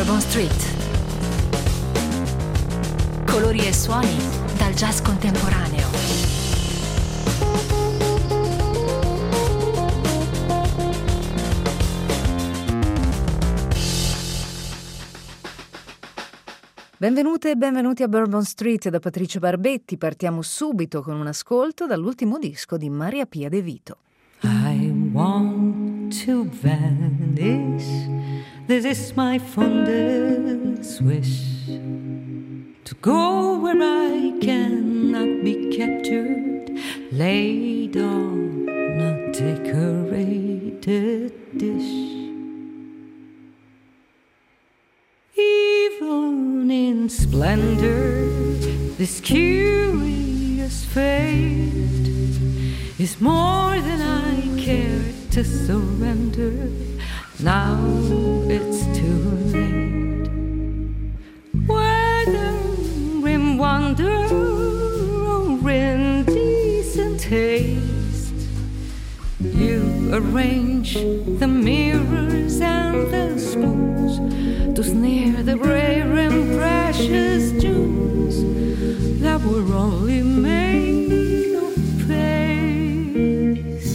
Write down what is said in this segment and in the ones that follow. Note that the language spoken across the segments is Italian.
Bourbon Street. Colori e suoni dal jazz contemporaneo. Benvenute e benvenuti a Bourbon Street da Patrizio Barbetti. Partiamo subito con un ascolto dall'ultimo disco di Maria Pia De Vito. I want to vanish, this is my fondest wish, to go where I cannot be captured, laid on a decorated dish. Even in splendor, this curious fate is more than I care to surrender. Now it's too late. Whether in wonder or in decent taste, you arrange the mirrors and the spoons to snare the rare and precious jewels that were only made of paste.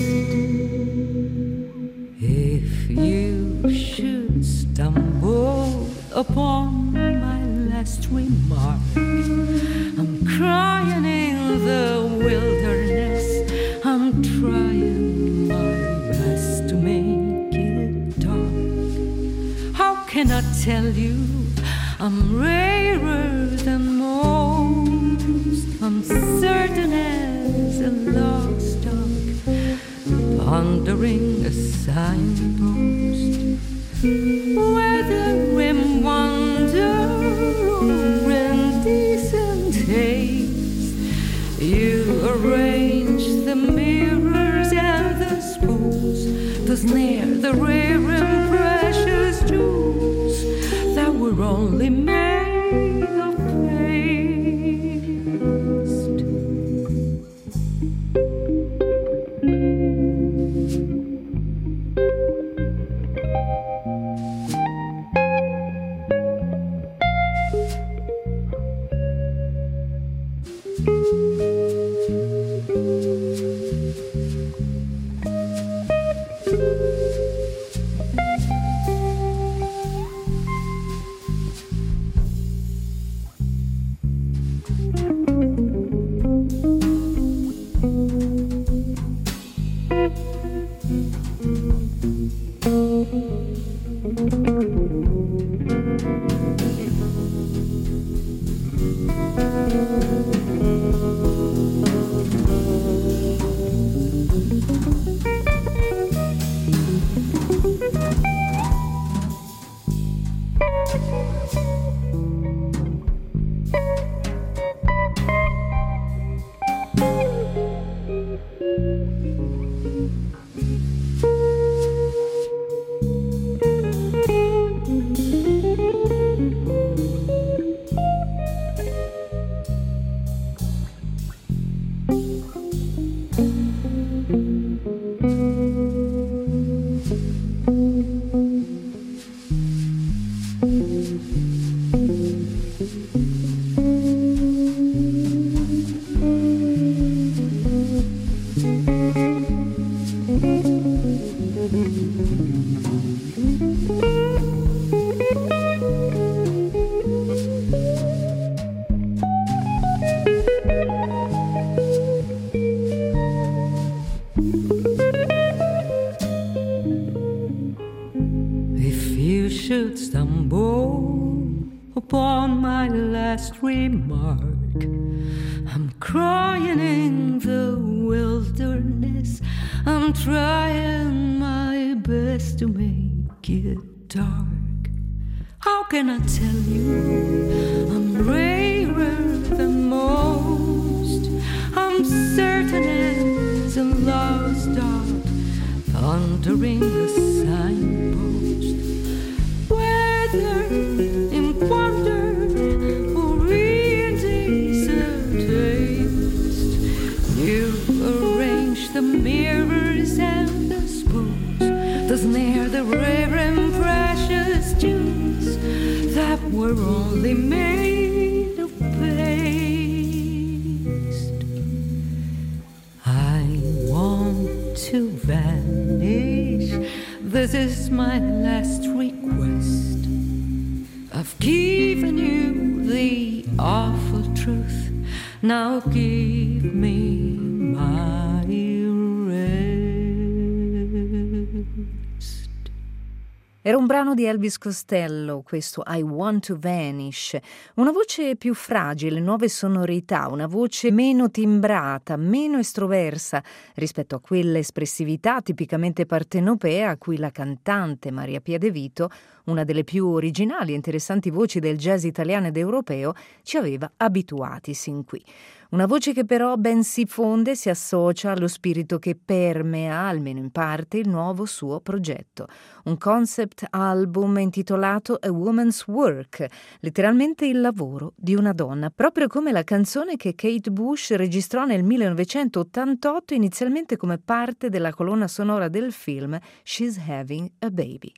If you should stumble upon my last remark, I'm crying in the wilderness, I'm trying my best to make it dark. How can I tell you I'm rarer than most, I'm certain as a lost dog pondering a signpost. Whether in wonder or in decent taste, you arrange the mirrors and the spools to snare the rare and precious jewels that were only made of paste. Should stumble upon my last remark, I'm crying in the wilderness, I'm trying my best to make it dark. How can I tell you I'm rarer than most, I'm certain as a lost dog pondering a signpost. Whether in wonder or in decent taste, you arrange the mirrors and the spoons to snare the rare and precious jewels were only made of paste. I want to vanish. This is my last request. I've given you the awful truth. Now give me my rest. Era un brano di Elvis Costello, questo I Want to Vanish. Una voce più fragile, nuove sonorità, una voce meno timbrata, meno estroversa rispetto a quella espressività tipicamente partenopea a cui la cantante Maria Pia De Vito, una delle più originali e interessanti voci del jazz italiano ed europeo, ci aveva abituati sin qui. Una voce che però ben si fonde e si associa allo spirito che permea, almeno in parte, il nuovo suo progetto. Un concept album intitolato A Woman's Work, letteralmente il lavoro di una donna, proprio come la canzone che Kate Bush registrò nel 1988 inizialmente come parte della colonna sonora del film She's Having a Baby.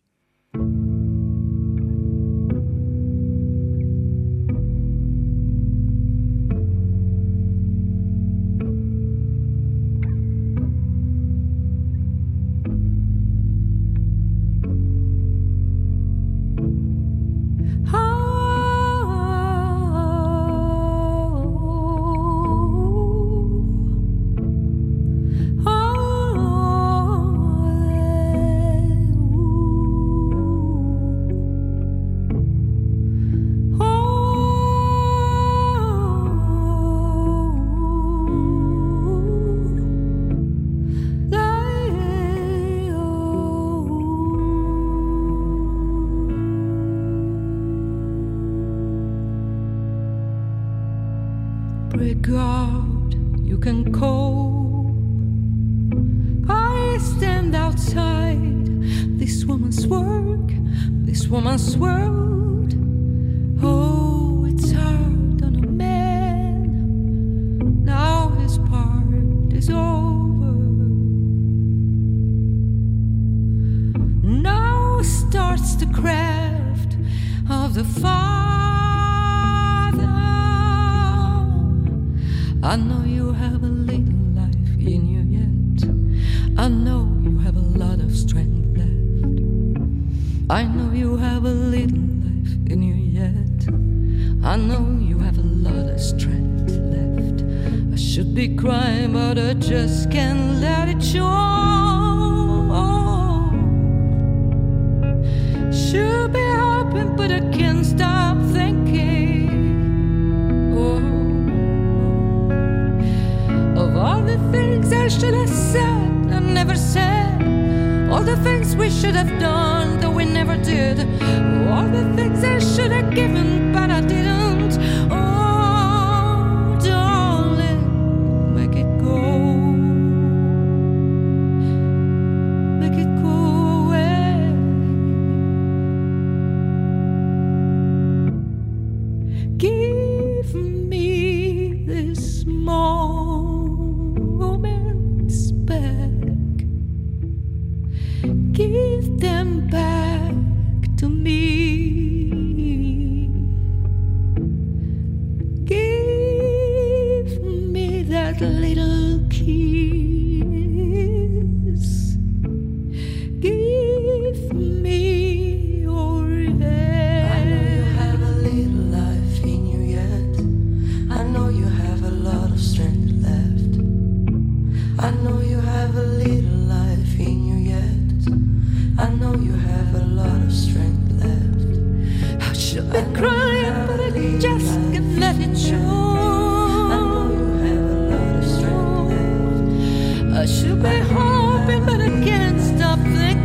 Regard, you can cope. I stand outside this woman's work, this woman's world. Oh, it's hard on a man. Now his part is over. Now starts the craft of the Father. I know you have a little life in you yet. I know you have a lot of strength left. I know you have a little life in you yet. I know you have a lot of strength left. I should be crying, but I just can't let it show. Should be hoping, but I can't stop thinking. Of all the things I should have said and never said. All the things we should have done that we never did. All the things I should have given but I didn't. Oh, darling, make it go. Make it go away. Give me this moments back. Give them back to me. Give me that little kiss. Give me your hand. I know you have a little life in you yet. I know you have a lot of strength left. I know you have a little life in you yet. I know you have a lot of strength left. I should be crying, but I just can't let it show. I know you have a lot of strength left. I should be hoping, but I can't stop thinking.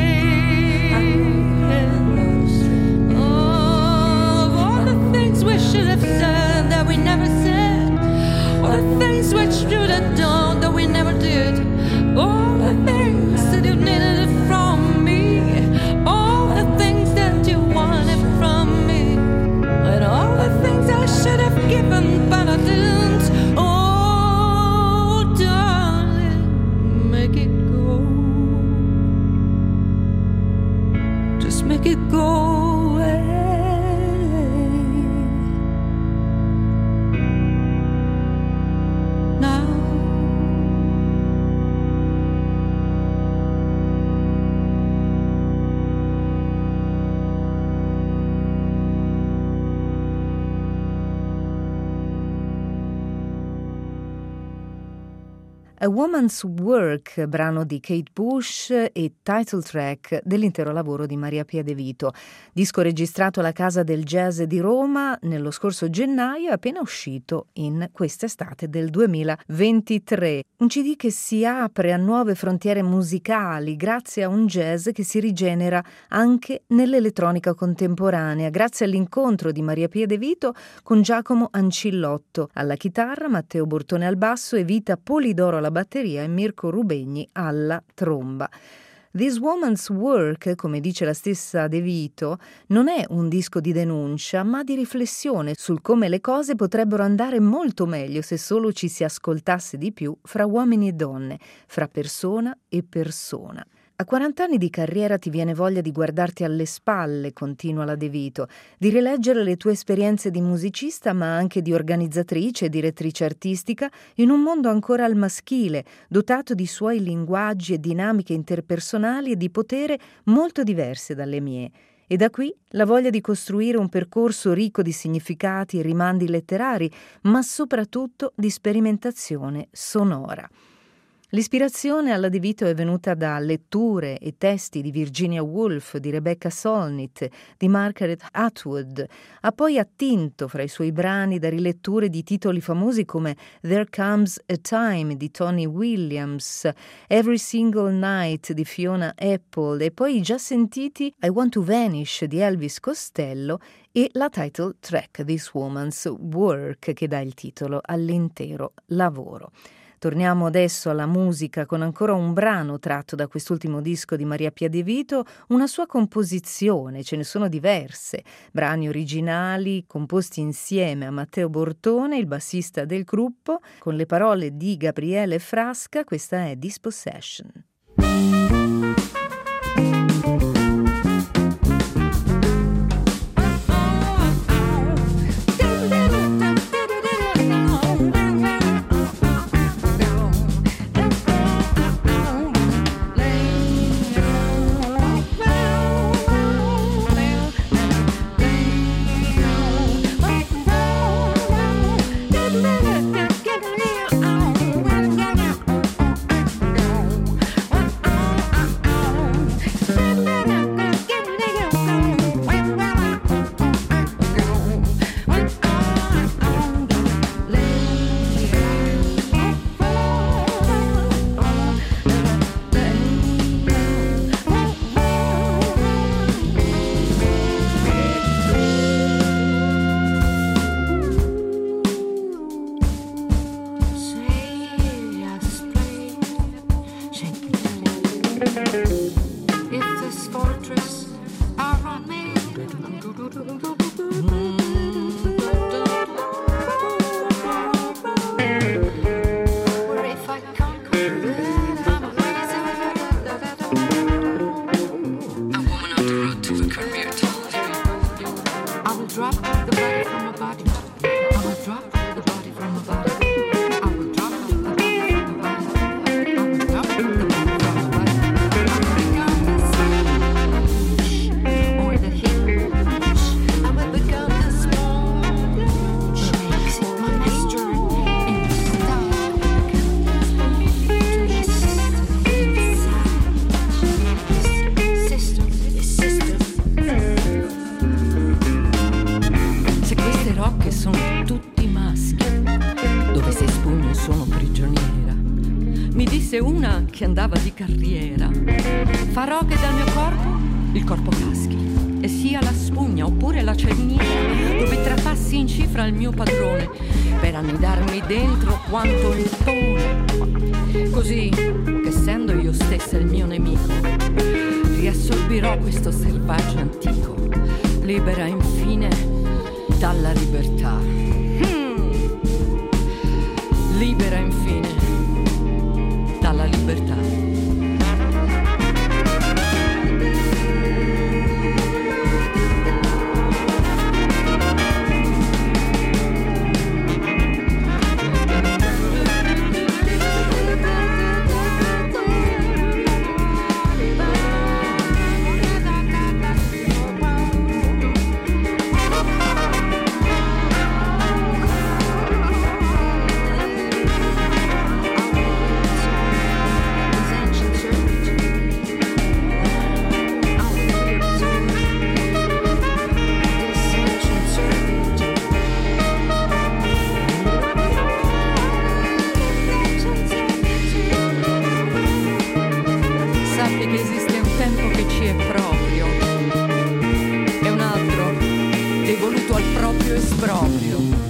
Of all the things we should have said that we never said. All the things we should have done that we never did. All the things that you needed from me. All the things that you wanted from me. And all the things I should have given but I didn't. Oh, darling, make it go. Just make it go away. A Woman's Work, brano di Kate Bush e title track dell'intero lavoro di Maria Pia De Vito. Disco registrato alla Casa del Jazz di Roma nello scorso gennaio, appena uscito in quest'estate del 2023. Un CD che si apre a nuove frontiere musicali grazie a un jazz che si rigenera anche nell'elettronica contemporanea, grazie all'incontro di Maria Pia De Vito con Giacomo Ancillotto alla chitarra, Matteo Bortone al basso e Vita Polidoro alla batteria e Mirko Rubegni alla tromba. This Woman's Work, come dice la stessa De Vito, non è un disco di denuncia, ma di riflessione sul come le cose potrebbero andare molto meglio se solo ci si ascoltasse di più fra uomini e donne, fra persona e persona. A 40 anni di carriera ti viene voglia di guardarti alle spalle, continua la De Vito, di rileggere le tue esperienze di musicista ma anche di organizzatrice e direttrice artistica in un mondo ancora al maschile, dotato di suoi linguaggi e dinamiche interpersonali e di potere molto diverse dalle mie. E da qui la voglia di costruire un percorso ricco di significati e rimandi letterari, ma soprattutto di sperimentazione sonora. L'ispirazione alla De Vito è venuta da letture e testi di Virginia Woolf, di Rebecca Solnit, di Margaret Atwood. Ha poi attinto fra i suoi brani da riletture di titoli famosi come There Comes a Time di Tony Williams, Every Single Night di Fiona Apple e poi i già sentiti I Want to Vanish di Elvis Costello e la title track This Woman's Work che dà il titolo all'intero lavoro. Torniamo adesso alla musica con ancora un brano tratto da quest'ultimo disco di Maria Pia De Vito, una sua composizione, ce ne sono diverse, brani originali composti insieme a Matteo Bortone, il bassista del gruppo, con le parole di Gabriele Frasca. Questa è Dispossession. Che andava di carriera. Farò che dal mio corpo il corpo caschi e sia la spugna oppure la cerniera dove trapassi in cifra il mio padrone per annidarmi dentro quanto il tone, così che essendo io stessa il mio nemico riassorbirò questo selvaggio antico, libera infine dalla libertà, libera infine dalla libertà. proprio.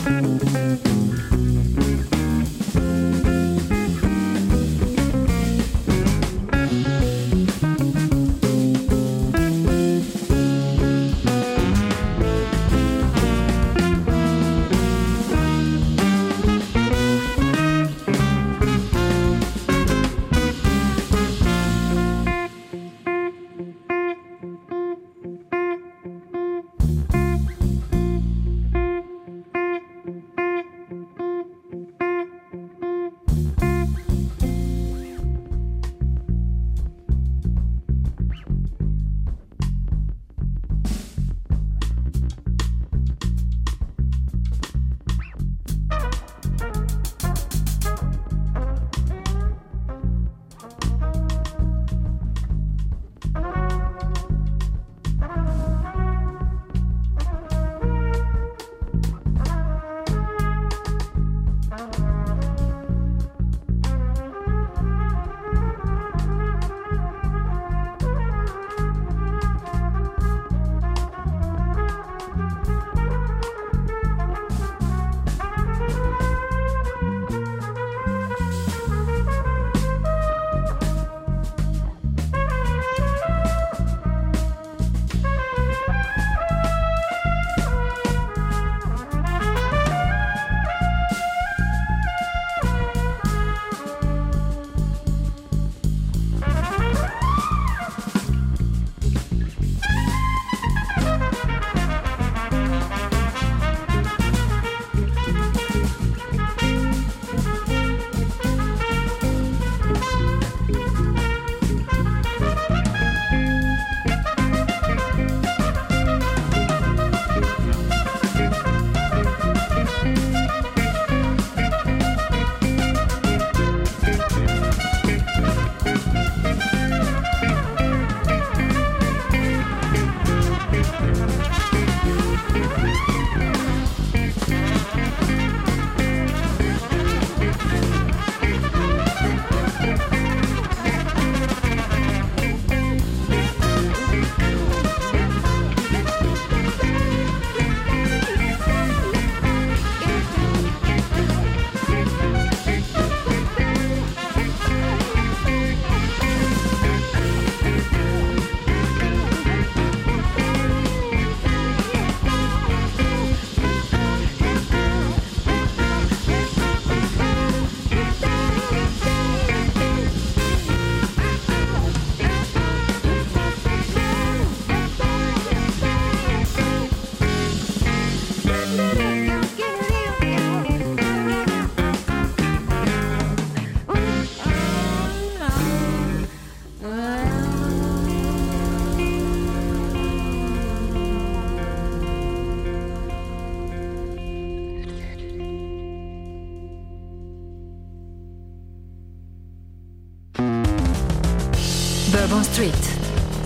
Bourbon Street.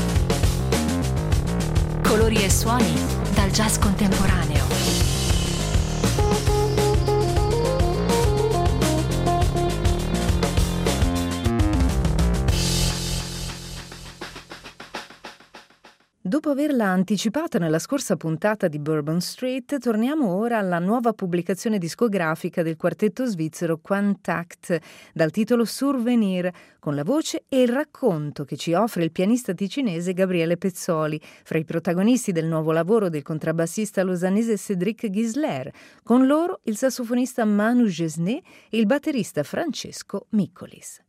Colori e suoni dal jazz contemporaneo. Dopo averla anticipata nella scorsa puntata di Bourbon Street, torniamo ora alla nuova pubblicazione discografica del quartetto svizzero Quantact, dal titolo Souvenir, con la voce e il racconto che ci offre il pianista ticinese Gabriele Pezzoli, fra i protagonisti del nuovo lavoro del contrabbassista lausanese Cédric Gisler, con loro il sassofonista Manu Gesné e il batterista Francesco Miccolis.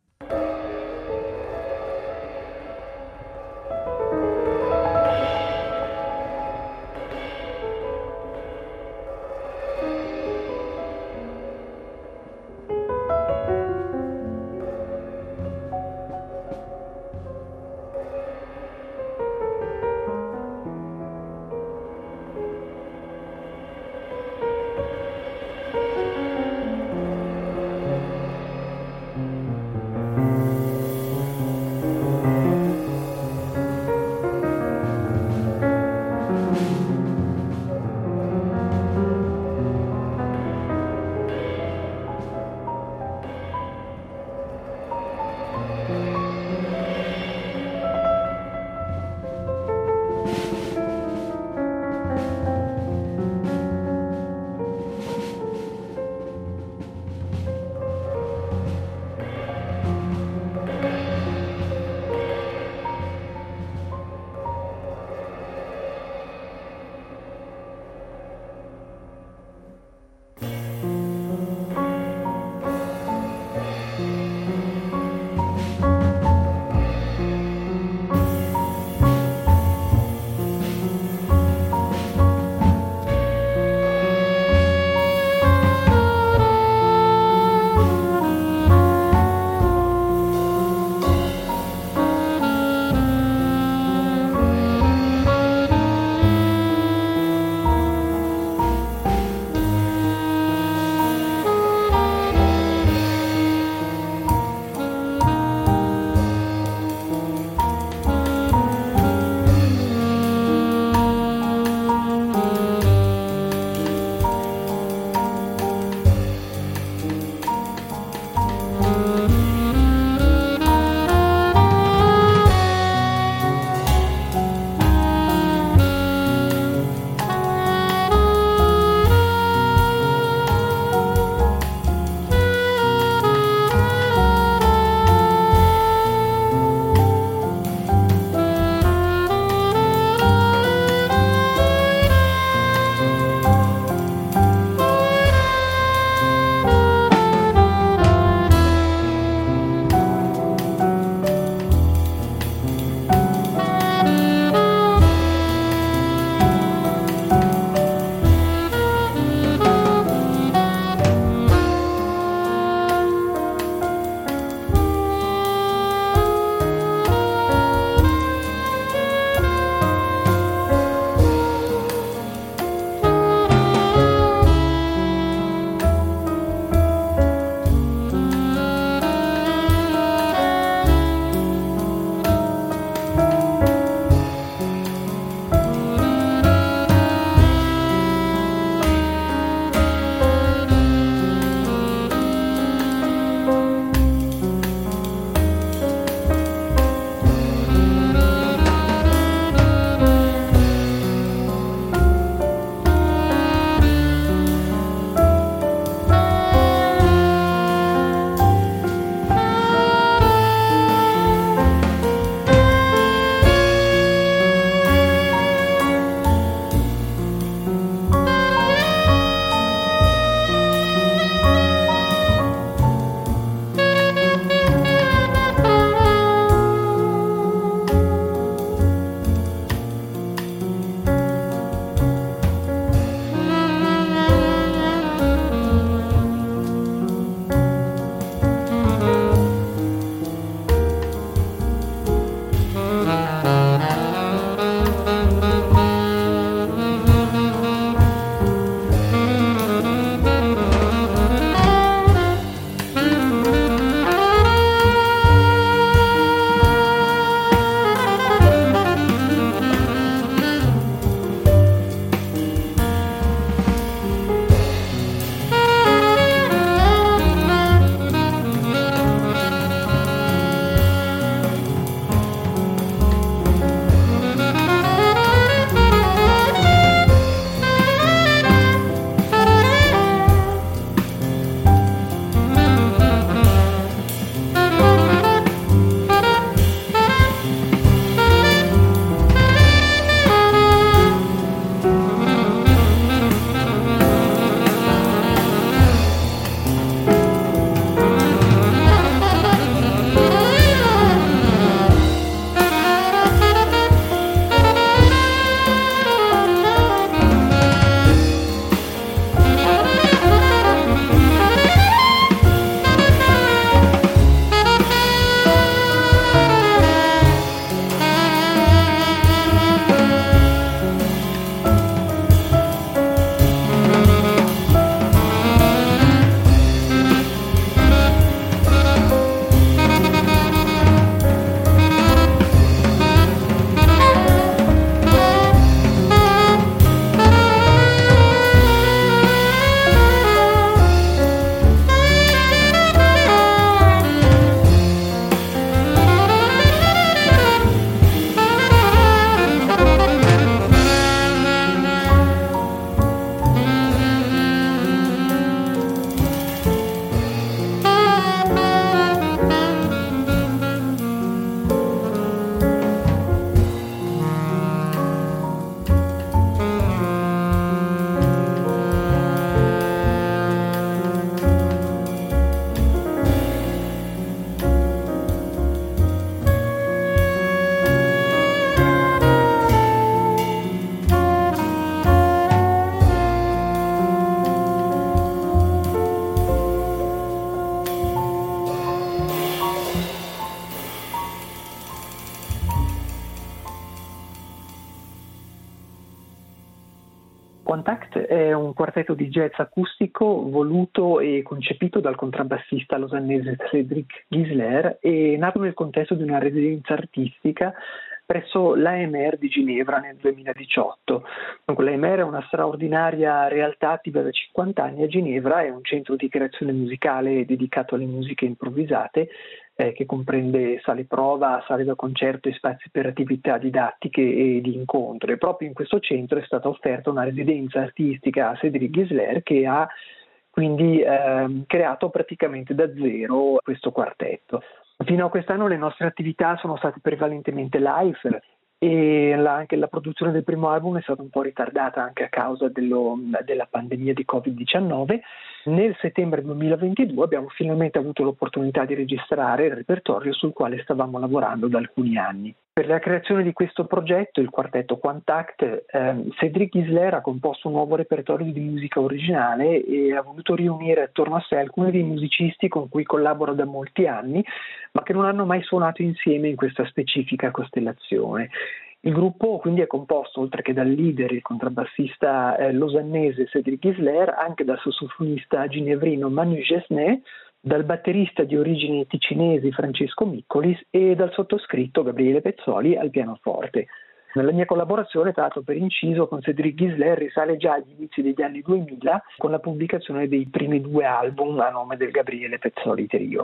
Quantact è un quartetto di jazz acustico voluto e concepito dal contrabbassista losannese Cédric Gisler e nato nel contesto di una residenza artistica presso l'AMR di Ginevra nel 2018. Dunque, l'AMR è una straordinaria realtà attiva da 50 anni a Ginevra, è un centro di creazione musicale dedicato alle musiche improvvisate che comprende sale prova, sale da concerto e spazi per attività didattiche e di incontro. E proprio in questo centro è stata offerta una residenza artistica a Cédric Gisler che ha quindi creato praticamente da zero questo quartetto. Fino a quest'anno le nostre attività sono state prevalentemente live e anche la produzione del primo album è stata un po' ritardata anche a causa della pandemia di Covid-19. Nel settembre 2022 abbiamo finalmente avuto l'opportunità di registrare il repertorio sul quale stavamo lavorando da alcuni anni. Per la creazione di questo progetto, il quartetto Quantact, Cédric Gisler ha composto un nuovo repertorio di musica originale e ha voluto riunire attorno a sé alcuni dei musicisti con cui collabora da molti anni, ma che non hanno mai suonato insieme in questa specifica costellazione. Il gruppo quindi è composto, oltre che dal leader, il contrabbassista losannese Cédric Gisler, anche dal sassofonista ginevrino Manu Gesnet, dal batterista di origini ticinesi Francesco Miccolis e dal sottoscritto Gabriele Pezzoli al pianoforte. La mia collaborazione, tra l'altro per inciso, con Cédric Gisler risale già agli inizi degli anni 2000 con la pubblicazione dei primi 2 album a nome del Gabriele Pezzoli Trio.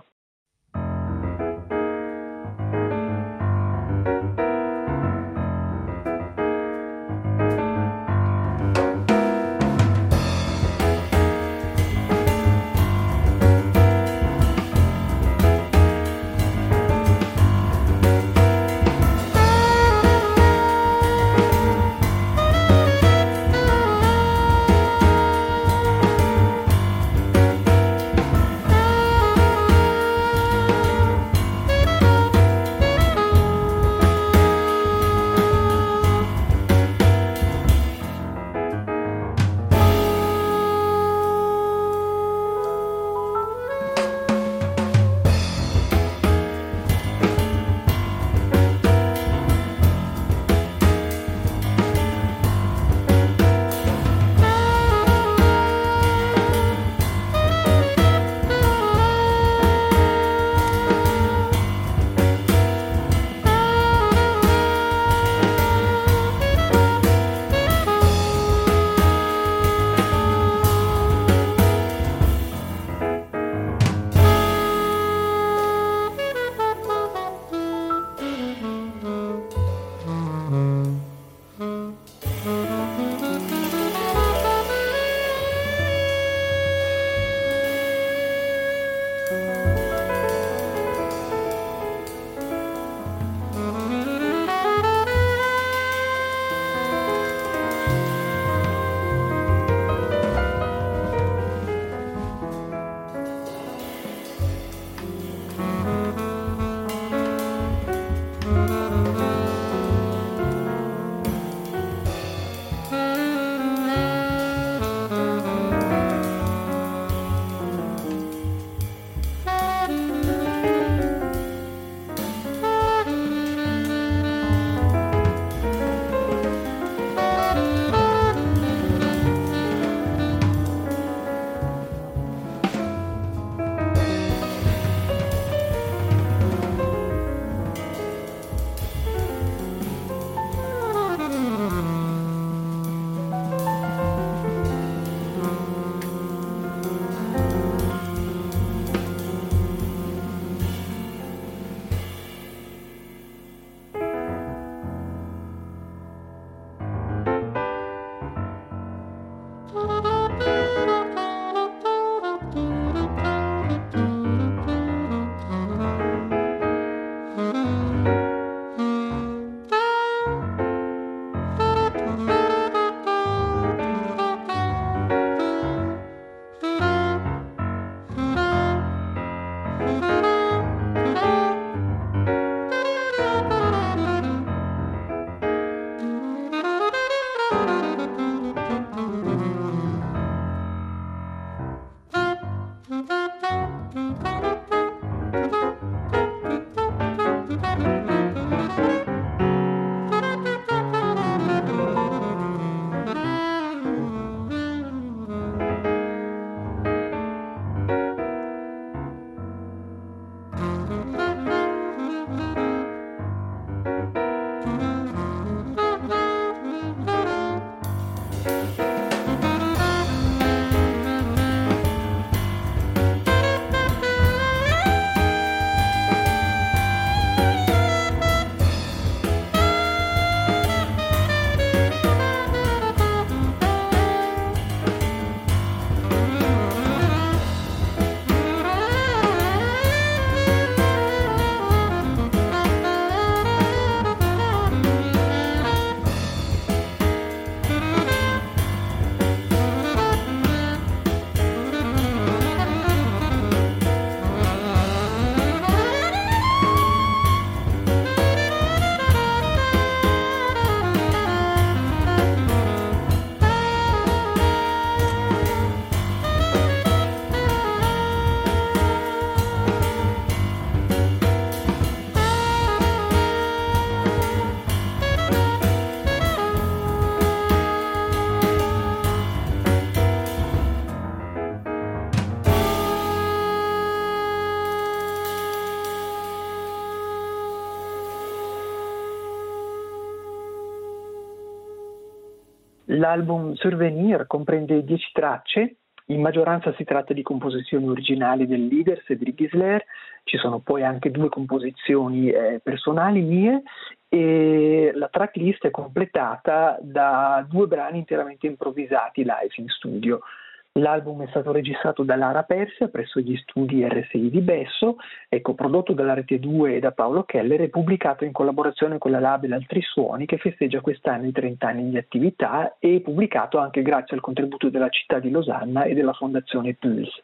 L'album Souvenir comprende 10 tracce. In maggioranza si tratta di composizioni originali del leader Cédric Gisler, ci sono poi anche 2 composizioni personali mie e la tracklist è completata da 2 brani interamente improvvisati live in studio. L'album è stato registrato da Lara Persia presso gli studi RSI di Besso, è coprodotto dalla Rete 2 e da Paolo Keller e pubblicato in collaborazione con la label Altri Suoni che festeggia quest'anno i 30 anni di attività e pubblicato anche grazie al contributo della città di Losanna e della fondazione Pulse.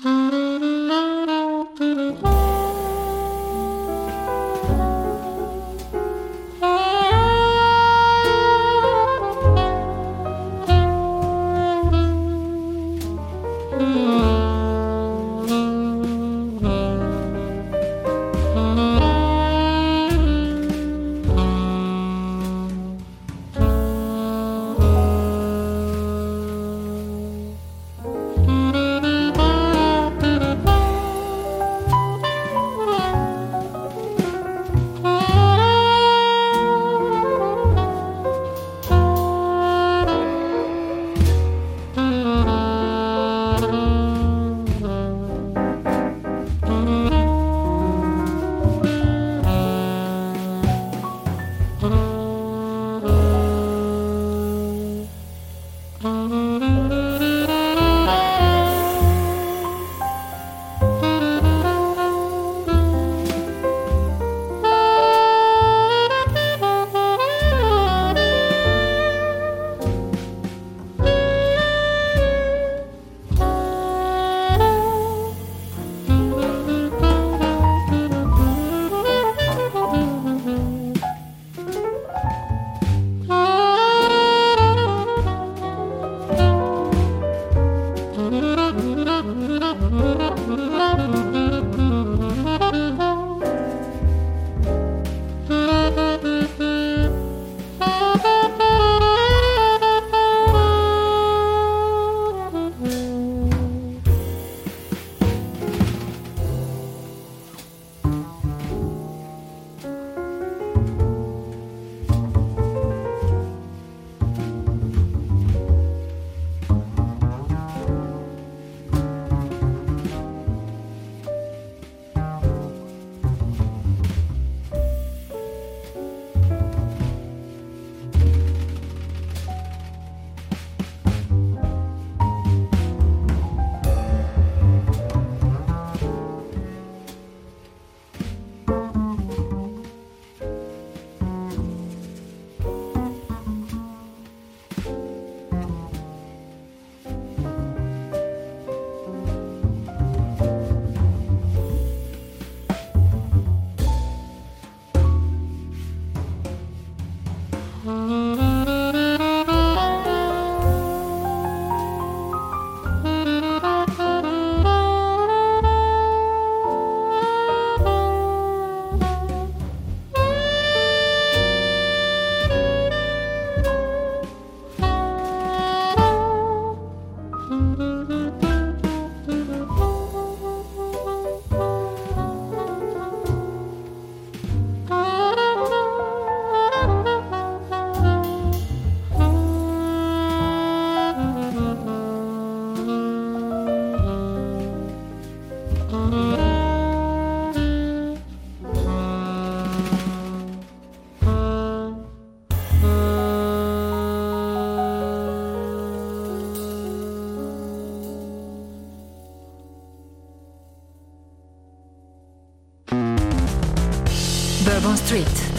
Bourbon Street.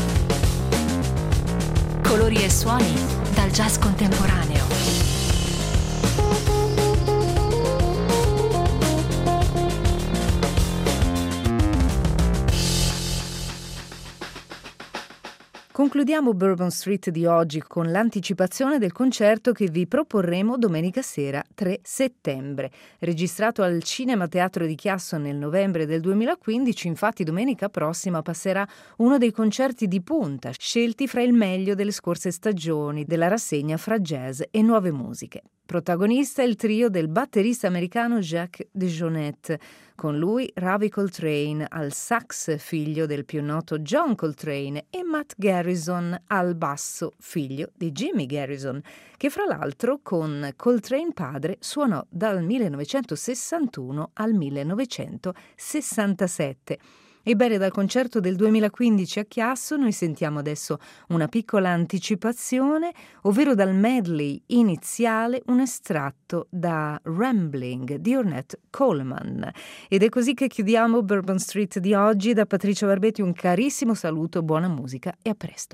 Colori e suoni dal jazz contemporaneo. Concludiamo Bourbon Street di oggi con l'anticipazione del concerto che vi proporremo domenica sera 3 settembre. Registrato al Cinema Teatro di Chiasso nel novembre del 2015, infatti domenica prossima passerà uno dei concerti di punta scelti fra il meglio delle scorse stagioni della rassegna fra jazz e nuove musiche. Protagonista il trio del batterista americano Jacques DeJohnette. Con lui Ravi Coltrane al sax, figlio del più noto John Coltrane, e Matt Garrison al basso, figlio di Jimmy Garrison, che fra l'altro con Coltrane padre suonò dal 1961 al 1967. Ebbene, dal concerto del 2015 a Chiasso noi sentiamo adesso una piccola anticipazione, ovvero dal medley iniziale un estratto da Rambling di Ornette Coleman. Ed è così che chiudiamo Bourbon Street di oggi. Da Patrizia Barbetti un carissimo saluto, buona musica e a presto.